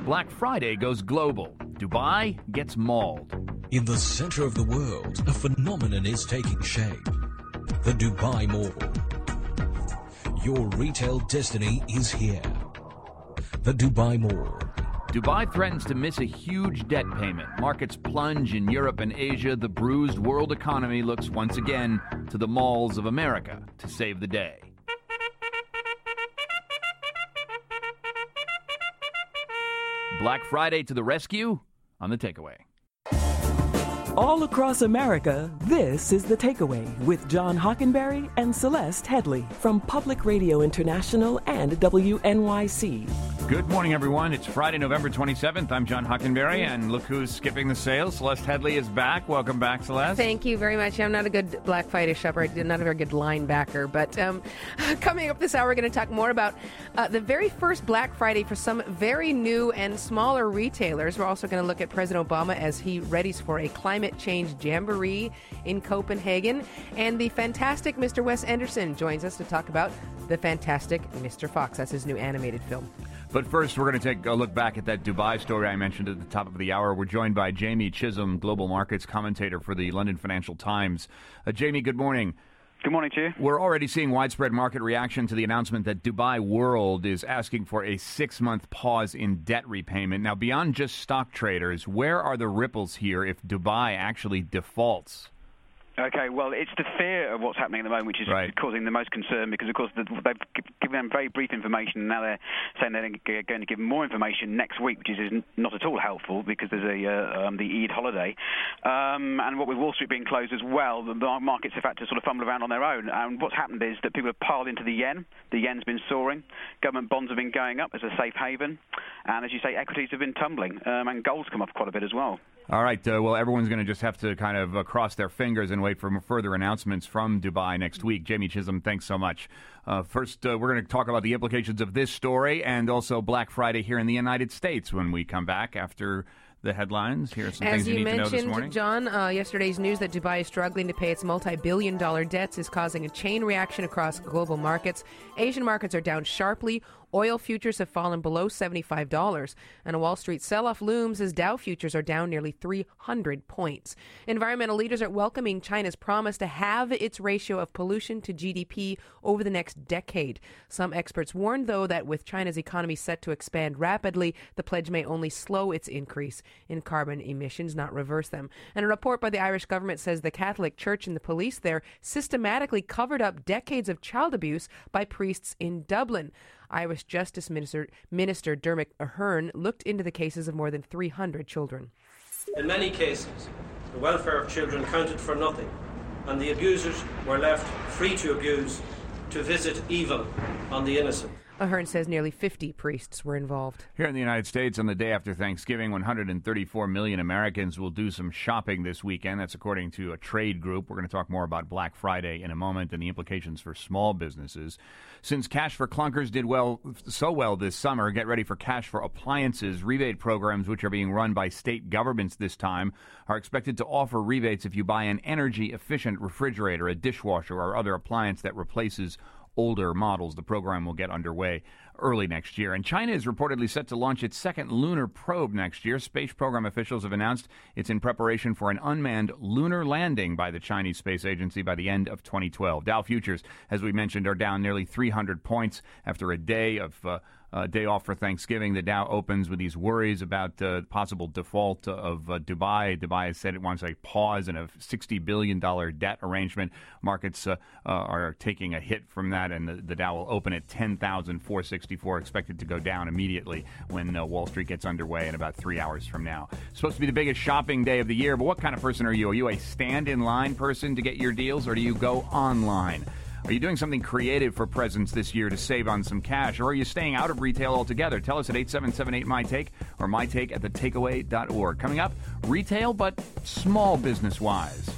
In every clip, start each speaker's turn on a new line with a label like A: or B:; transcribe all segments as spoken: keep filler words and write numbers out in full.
A: Black Friday goes global. Dubai gets mauled.
B: In the center of the world, a phenomenon is taking shape. The Dubai Mall. Your retail destiny is here. The Dubai Mall.
A: Dubai threatens to miss a huge debt payment. Markets plunge in Europe and Asia. The bruised world economy looks once again to the malls of America to save the day. Black Friday to the rescue on The Takeaway.
C: All across America, this is The Takeaway with John Hockenberry and Celeste Headley from Public Radio International and W N Y C.
A: Good morning, everyone. It's Friday, November twenty-seventh. I'm John Hockenberry, and look who's skipping the sales. Celeste Headley is back. Welcome back, Celeste.
D: Thank you very much. I'm not a good Black Friday shopper. I'm not a very good linebacker. But um, coming up this hour, we're going to talk more about uh, the very first Black Friday for some very new and smaller retailers. We're also going to look at President Obama as he readies for a climate change jamboree in Copenhagen. And the fantastic Mister Wes Anderson joins us to talk about the fantastic Mister Fox. That's his new animated film.
A: But first, we're going to take a look back at that Dubai story I mentioned at the top of the hour. We're joined by Jamie Chisholm, global markets commentator for the London Financial Times. Uh, Jamie, good morning.
E: Good morning to you.
A: We're already seeing widespread market reaction to the announcement that Dubai World is asking for a six-month pause in debt repayment. Now, beyond just stock traders, where are the ripples here if Dubai actually defaults?
E: Okay, well, it's the fear of what's happening at the moment which is
A: right.
E: causing the most concern because, of course, they've given them very brief information, and now they're saying they're going to give more information next week, which is not at all helpful because there's a uh, um, the Eid holiday. Um, and what with Wall Street being closed as well, the markets have had to sort of fumble around on their own. And what's happened is that people have piled into the yen. The yen's been soaring. Government bonds have been going up as a safe haven. And, as you say, equities have been tumbling. Um, and gold's come up quite a bit as well.
A: All right. Uh, well, everyone's going to just have to kind of uh, cross their fingers and wait for further announcements from Dubai next week. Jamie Chisholm, thanks so much. Uh, first, uh, we're going to talk about the implications of this story and also Black Friday here in the United States when we come back after the headlines. Here are some
D: As
A: things you,
D: you
A: need to know this morning.
D: mentioned, John, uh, yesterday's news that Dubai is struggling to pay its multi-billion dollar debts is causing a chain reaction across global markets. Asian markets are down sharply. Oil futures have fallen below seventy-five dollars, and a Wall Street sell-off looms as Dow futures are down nearly three hundred points. Environmental leaders are welcoming China's promise to halve its ratio of pollution to G D P over the next decade. Some experts warn, though, that with China's economy set to expand rapidly, the pledge may only slow its increase in carbon emissions, not reverse them. And a report by the Irish government says the Catholic Church and the police there systematically covered up decades of child abuse by priests in Dublin. Irish Justice Minister, Minister Dermot Ahern looked into the cases of more than three hundred children.
F: In many cases, the welfare of children counted for nothing, and the abusers were left free to abuse, to visit evil on the innocent.
D: Ahern says nearly fifty priests were involved.
A: Here in the United States, on the day after Thanksgiving, one hundred thirty-four million Americans will do some shopping this weekend. That's according to a trade group. We're going to talk more about Black Friday in a moment and the implications for small businesses. Since Cash for Clunkers did well, so well this summer, get ready for Cash for Appliances. Rebate programs, which are being run by state governments this time, are expected to offer rebates if you buy an energy-efficient refrigerator, a dishwasher, or other appliance that replaces older models. The program will get underway early next year. And China is reportedly set to launch its second lunar probe next year. Space program officials have announced it's in preparation for an unmanned lunar landing by the Chinese Space Agency by the end of twenty twelve. Dow futures, as we mentioned, are down nearly three hundred points after a day of uh, uh, day off for Thanksgiving. The Dow opens with these worries about uh, possible default of uh, Dubai. Dubai has said it wants a pause in a sixty billion dollars debt arrangement. Markets uh, uh, are taking a hit from that, and the, the Dow will open at ten thousand four hundred sixty-four, expected to go down immediately when uh, Wall Street gets underway in about three hours from now. It's supposed to be the biggest shopping day of the year, but what kind of person are you? Are you a stand-in-line person to get your deals, or do you go online? Are you doing something creative for presents this year to save on some cash? Or are you staying out of retail altogether? Tell us at eight seven seven eight my take or my take at the takeaway dot org. Coming up, retail, but small business-wise.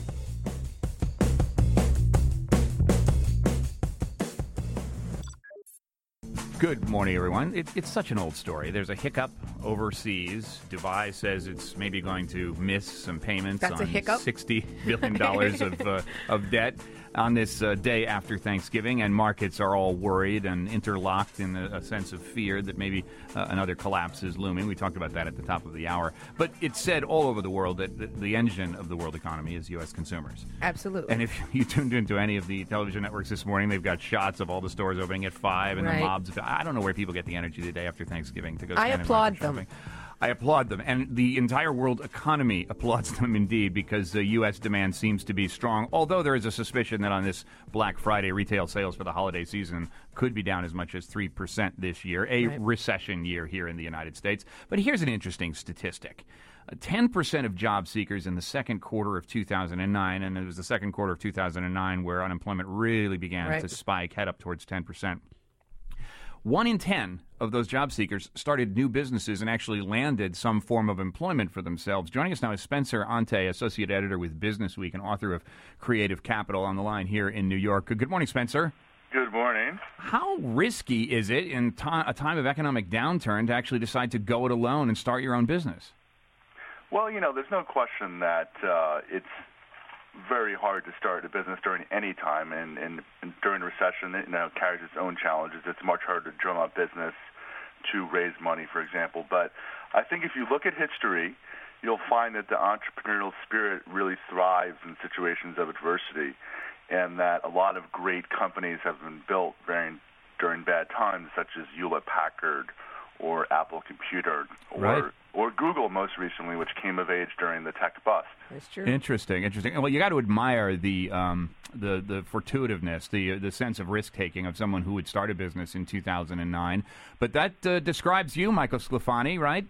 A: Good morning, everyone. It, it's such an old story. There's a hiccup overseas. Dubai says it's maybe going to miss some payments
D: That's
A: on
D: a hiccup?
A: sixty billion dollars of, uh, of debt. on this uh, day after Thanksgiving, and markets are all worried and interlocked in a, a sense of fear that maybe uh, another collapse is looming. We talked about that at the top of the hour. But it's said all over the world that the, the engine of the world economy is U S consumers.
D: Absolutely.
A: And if you tuned into any of the television networks this morning, they've got shots of all the stores opening at five and
D: right.
A: the mobs. I don't know where people get the energy the day after Thanksgiving to go
D: I
A: stand in
D: applaud
A: line for
D: them.
A: shopping. I applaud them, and the entire world economy applauds them indeed, because the U S demand seems to be strong, although there is a suspicion that on this Black Friday, retail sales for the holiday season could be down as much as three percent this year, a
D: right.
A: recession year here in the United States. But here's an interesting statistic. Uh, ten percent of job seekers in the second quarter of two thousand nine, and it was the second quarter of two thousand nine where unemployment really began
D: right.
A: to spike, head up towards ten percent. One in ten of those job seekers started new businesses and actually landed some form of employment for themselves. Joining us now is Spencer Ante, Associate Editor with Business Week and author of Creative Capital, on the line here in New York. Good morning, Spencer.
G: Good morning.
A: How risky is it in to- a time of economic downturn to actually decide to go it alone and start your own business?
G: Well, you know, there's no question that uh, it's very hard to start a business during any time, and, and, and during recession, it you know, carries its own challenges. It's much harder to drum up business, to raise money, for example. But I think if you look at history, you'll find that the entrepreneurial spirit really thrives in situations of adversity, and that a lot of great companies have been built during, during bad times, such as Hewlett-Packard or Apple Computer or
A: Right.
G: or Google most recently, which came of age during the tech bust.
D: That's true.
A: Interesting, interesting. Well, you got to admire the um, the the fortuitiveness, the the sense of risk taking of someone who would start a business in two thousand nine. But that uh, describes you, Michael Sclafani, right?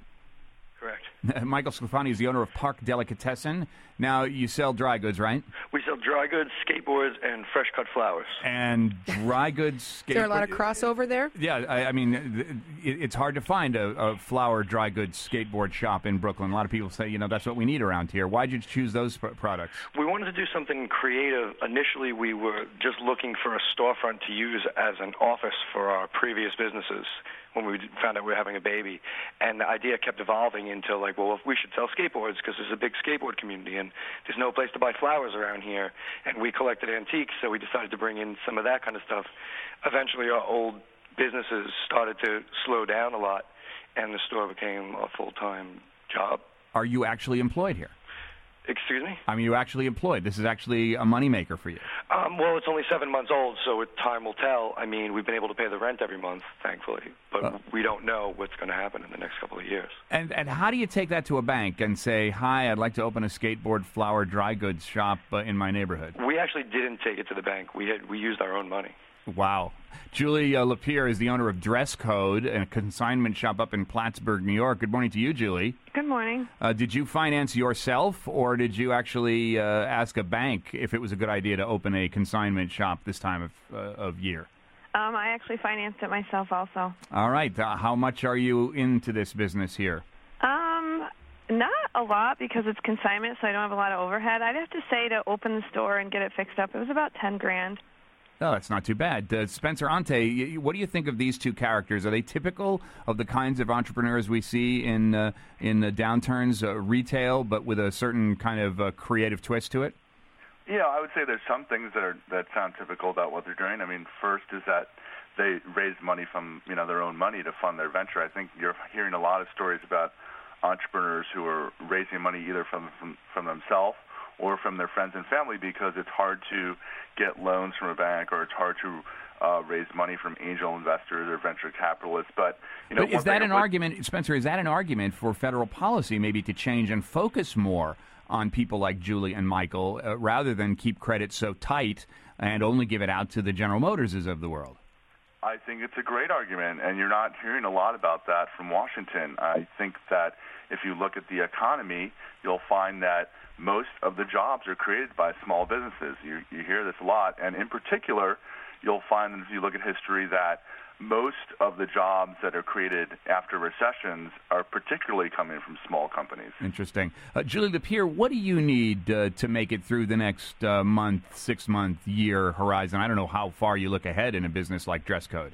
H: Correct.
A: Michael Sclafani is the owner of Park Delicatessen. Now, you sell dry goods, right?
H: We sell dry goods, skateboards, and fresh cut flowers.
A: And dry goods.
D: Is there a lot of crossover there?
A: Yeah, I, I mean, it, it's hard to find a, a flower dry goods skateboard shop in Brooklyn. A lot of people say, you know, that's what we need around here. Why did you choose those p- products?
H: We wanted to do something creative. Initially, we were just looking for a storefront to use as an office for our previous businesses when we found out we were having a baby. And the idea kept evolving into, like, well, if we should sell skateboards because there's a big skateboard community and there's no place to buy flowers around here. And we collected antiques, so we decided to bring in some of that kind of stuff. Eventually, our old businesses started to slow down a lot, and the store became a full-time job.
A: Are you actually employed here?
H: Excuse me?
A: I mean, you're actually employed. This is actually a moneymaker for you.
H: Um, well, it's only seven months old, so it, time will tell. I mean, we've been able to pay the rent every month, thankfully, but
A: Uh,
H: we don't know what's going to happen in the next couple of years.
A: And and how do you take that to a bank and say, hi, I'd like to open a skateboard flower dry goods shop uh, in my neighborhood?
H: We actually didn't take it to the bank. We had we used our own money.
A: Wow. Julie uh, Lapierre is the owner of Dress Code, a consignment shop up in Plattsburgh, New York. Good morning to you, Julie.
I: Good morning.
A: Uh, did you finance yourself, or did you actually uh, ask a bank if it was a good idea to open a consignment shop this time of, uh, of year?
I: Um, I actually financed it myself also.
A: All right. Uh, how much are you into this business here?
I: Um, not a lot because it's consignment, so I don't have a lot of overhead. I'd have to say to open the store and get it fixed up, it was about ten grand.
A: Oh, that's not too bad. Uh, Spencer Ante, what do you think of these two characters? Are they typical of the kinds of entrepreneurs we see in uh, in uh, downturns, uh, retail, but with a certain kind of uh, creative twist to it?
G: Yeah, I would say there's some things that are that sound typical about what they're doing. I mean, first is that they raise money from you know their own money to fund their venture. I think you're hearing a lot of stories about entrepreneurs who are raising money either from from, from themselves or from their friends and family because it's hard to get loans from a bank or it's hard to uh, raise money from angel investors or venture capitalists. But you know,
A: but is that an argument, Spencer? Is that an argument for federal policy maybe to change and focus more on people like Julie and Michael uh, rather than keep credit so tight and only give it out to the General Motorses of the world?
G: I think it's a great argument, and you're not hearing a lot about that from Washington. I think that if you look at the economy, you'll find that most of the jobs are created by small businesses. You, you hear this a lot, and in particular, you'll find if you look at history that most of the jobs that are created after recessions are particularly coming from small companies.
A: Interesting. Uh, Julie Lapierre, what do you need uh, to make it through the next uh, month, six-month, year horizon? I don't know how far you look ahead in a business like Dress Code.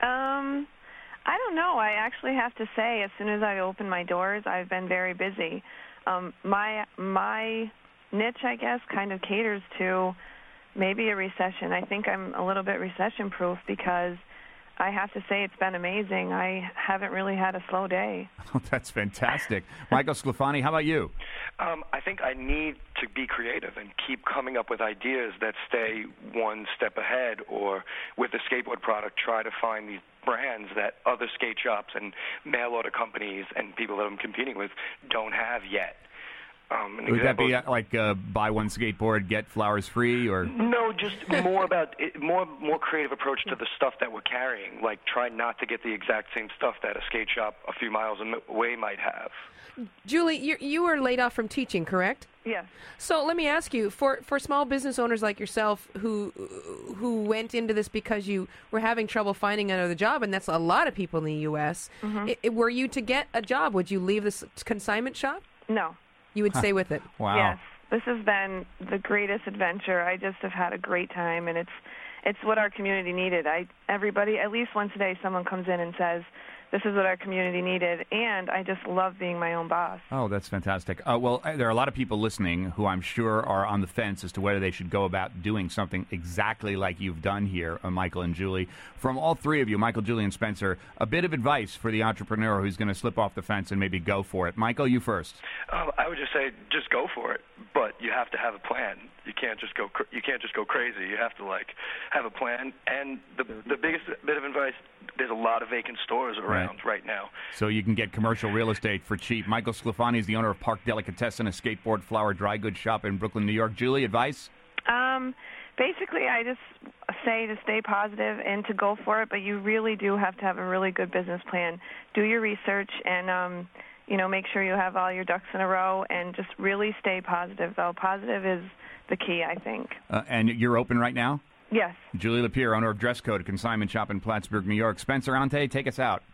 I: Um, I don't know. I actually have to say, as soon as I open my doors, I've been very busy. Um, my my niche, I guess, kind of caters to maybe a recession. I think I'm a little bit recession-proof because I have to say it's been amazing. I haven't really had a slow day.
A: Oh, that's fantastic. Michael Sclafani, how about you?
H: Um, I think I need to be creative and keep coming up with ideas that stay one step ahead, or with the skateboard product, try to find these brands that other skate shops and mail order companies and people that I'm competing with don't have yet. Um,
A: Would that be uh, like uh, buy one skateboard, get flowers free, or
H: no? Just more about it, more more creative approach to the stuff that we're carrying. Like try not to get the exact same stuff that a skate shop a few miles away might have.
D: Julie, you you were laid off from teaching, correct?
I: Yes.
D: So let me ask you, for for small business owners like yourself who who went into this because you were having trouble finding another job, and that's a lot of people in the U S. Mm-hmm. It, were you to get a job, would you leave this consignment shop?
I: No.
D: You would stay with it?
A: Wow.
I: Yes. This has been the greatest adventure. I just have had a great time, and it's it's what our community needed. I everybody, at least once a day, someone comes in and says, this is what our community needed, and I just love being my own boss.
A: Oh, that's fantastic. Uh, well, there are a lot of people listening who I'm sure are on the fence as to whether they should go about doing something exactly like you've done here, uh, Michael and Julie. From all three of you, Michael, Julie, and Spencer, a bit of advice for the entrepreneur who's going to slip off the fence and maybe go for it. Michael, you first.
H: Um, I would just say just go for it, but you have to have a plan. You can't just go. Cr- you can't just go crazy. You have to like have a plan. And the the biggest bit of advice: there's a lot of vacant stores around right, right now.
A: So you can get commercial real estate for cheap. Michael Sclafani is the owner of Park Delicatessen, a skateboard, flower, dry goods shop in Brooklyn, New York. Julie, advice?
I: Um, basically, I just say to stay positive and to go for it. But you really do have to have a really good business plan. Do your research and. Um, You know, make sure you have all your ducks in a row and just really stay positive, though. Positive is the key, I think.
A: Uh, and you're open right now?
I: Yes.
A: Julie Lapierre, owner of Dress Code, a consignment shop in Plattsburgh, New York. Spencer Ante, take us out.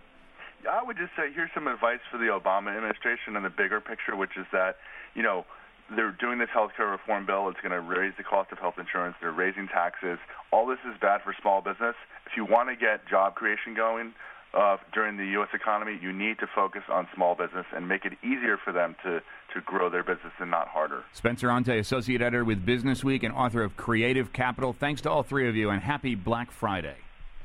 G: I would just say here's some advice for the Obama administration and the bigger picture, which is that, you know, they're doing this health care reform bill. It's going to raise the cost of health insurance. They're raising taxes. All this is bad for small business. If you want to get job creation going, Uh, during the U S economy, you need to focus on small business and make it easier for them to, to grow their business and not harder.
A: Spencer Ante, Associate Editor with Business Week and author of Creative Capital. Thanks to all three of you, and happy Black Friday.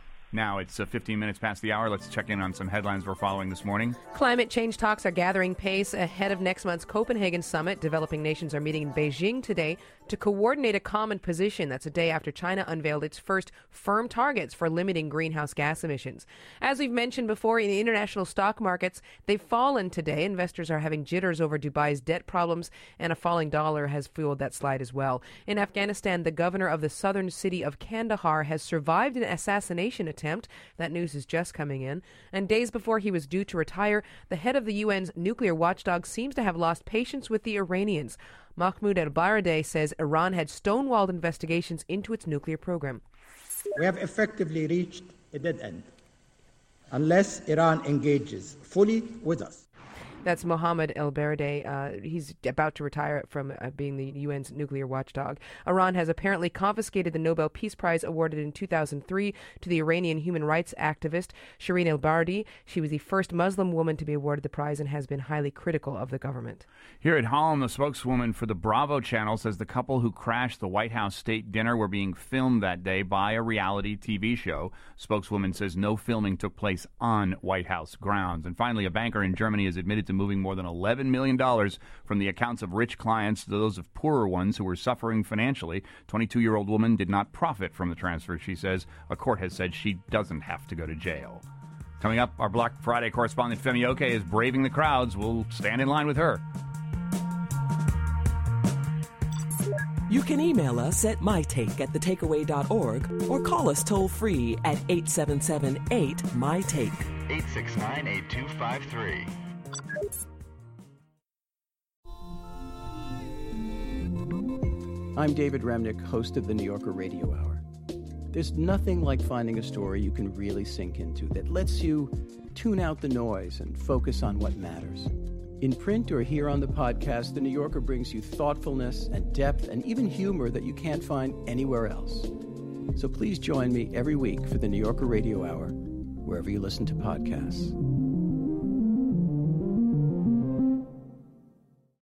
A: Now it's uh, fifteen minutes past the hour. Let's check in on some headlines we're following this morning.
D: Climate change talks are gathering pace ahead of next month's Copenhagen summit. Developing nations are meeting in Beijing today to coordinate a common position. That's a day after China unveiled its first firm targets for limiting greenhouse gas emissions. As we've mentioned before, in the international stock markets, they've fallen today. Investors are having jitters over Dubai's debt problems, and a falling dollar has fueled that slide as well. In Afghanistan, the governor of the southern city of Kandahar has survived an assassination attempt. Attempt. That news is just coming in. And days before he was due to retire, the head of the U N's nuclear watchdog seems to have lost patience with the Iranians. Mahmoud al-Baradei says Iran had stonewalled investigations into its nuclear program.
J: We have effectively reached a dead end unless Iran engages fully with us.
D: That's Mohammed El-Baradei. Uh, he's about to retire from uh, being the U N's nuclear watchdog. Iran has apparently confiscated the Nobel Peace Prize awarded in two thousand three to the Iranian human rights activist Shireen El-Baradei. She was the first Muslim woman to be awarded the prize and has been highly critical of the government.
A: Here at home, the spokeswoman for the Bravo channel says the couple who crashed the White House state dinner were being filmed that day by a reality T V show. Spokeswoman says no filming took place on White House grounds. And finally, a banker in Germany has admitted to moving more than eleven million dollars from the accounts of rich clients to those of poorer ones who were suffering financially. twenty-two-year-old woman did not profit from the transfer, she says. A court has said she doesn't have to go to jail. Coming up, our Black Friday correspondent Femi Oke is braving the crowds. We'll stand in line with her.
C: You can email us at mytake at the takeaway dot org or call us toll-free at eight seven seven eight M Y Take.
K: eight six nine, eight two five three.
L: I'm David Remnick, host of the New Yorker Radio Hour. There's nothing like finding a story you can really sink into that lets you tune out the noise and focus on what matters. In print or here on the podcast, The New Yorker brings you thoughtfulness and depth and even humor that you can't find anywhere else. So please join me every week for The New Yorker Radio Hour, wherever you listen to podcasts.